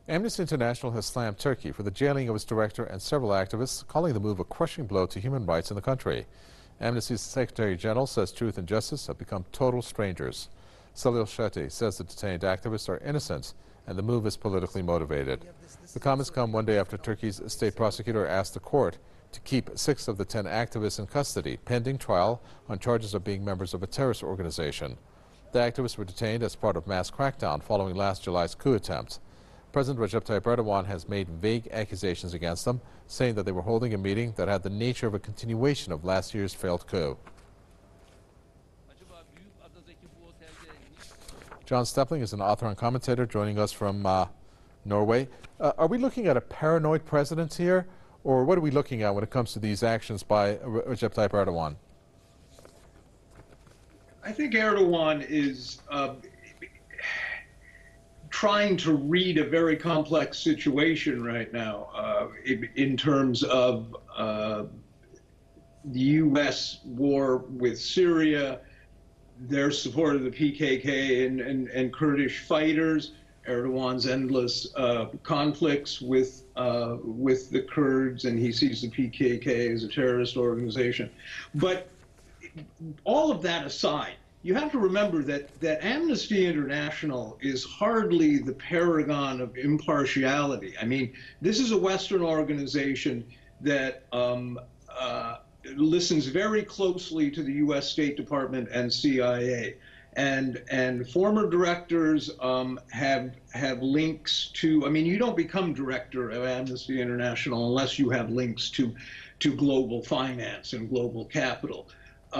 Amnesty International has slammed Turkey for the jailing of its director and several activists, calling the move a crushing blow to human rights in the country. Amnesty's Secretary General says truth and justice have become total strangers. Salil Shetty says the detained activists are innocent and the move is politically motivated. The comments come one day after Turkey's state prosecutor asked the court to keep 6 of the 10 activists in custody, pending trial on charges of being members of a terrorist organization. The activists were detained as part of mass crackdown following last July's coup attempt. President Recep Tayyip Erdogan has made vague accusations against them, saying that they were holding a meeting that had the nature of a continuation of last year's failed coup. John Stepling is an author and commentator joining us from Norway. Are we looking at a paranoid president here, or what are we looking at when it comes to these actions by Recep Tayyip Erdogan? I think Erdogan is trying to read a very complex situation right now in terms of the U.S. war with Syria, their support of the PKK and Kurdish fighters, Erdogan's endless conflicts with the Kurds, and he sees the PKK as a terrorist organization. But all of that aside, you have to remember that Amnesty International is hardly the paragon of impartiality. I mean, this is a Western organization that listens very closely to the U.S. State Department and CIA. And former directors have links to, I mean, you don't become director of Amnesty International unless you have links to global finance and global capital.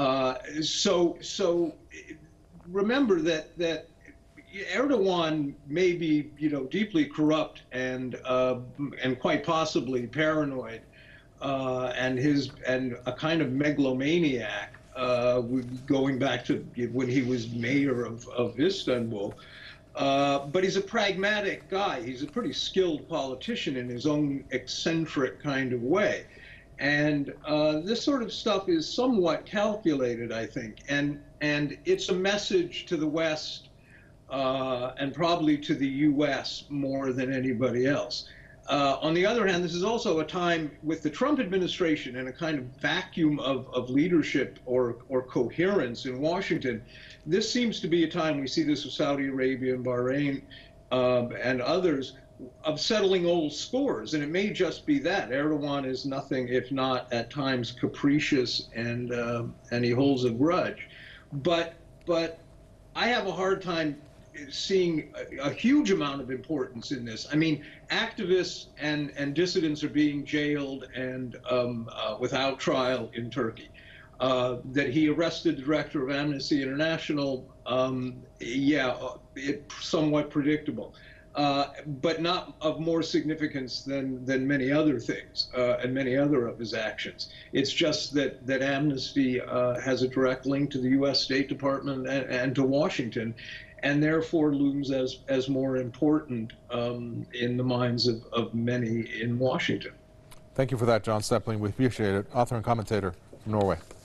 So remember that Erdogan may be, deeply corrupt and quite possibly paranoid, and a kind of megalomaniac, going back to when he was mayor of Istanbul. But he's a pragmatic guy. He's a pretty skilled politician in his own eccentric kind of way. And this sort of stuff is somewhat calculated, I think, and it's a message to the West and probably to the U.S. more than anybody else. On the other hand, this is also a time with the Trump administration and a kind of vacuum of leadership or coherence in Washington. This seems to be a time, we see this with Saudi Arabia and Bahrain and others, of settling old scores, and it may just be that Erdogan is nothing if not at times capricious and he holds a grudge, but I have a hard time seeing a huge amount of importance in this. I mean, activists and dissidents are being jailed and without trial in Turkey. That he arrested the director of Amnesty International, it's somewhat predictable. But not of more significance than many other things and many other of his actions. It's just that Amnesty has a direct link to the U.S. State Department and to Washington, and therefore looms as more important in the minds of many in Washington. Thank you for that, John Stepling. We appreciate it. Author and commentator from Norway.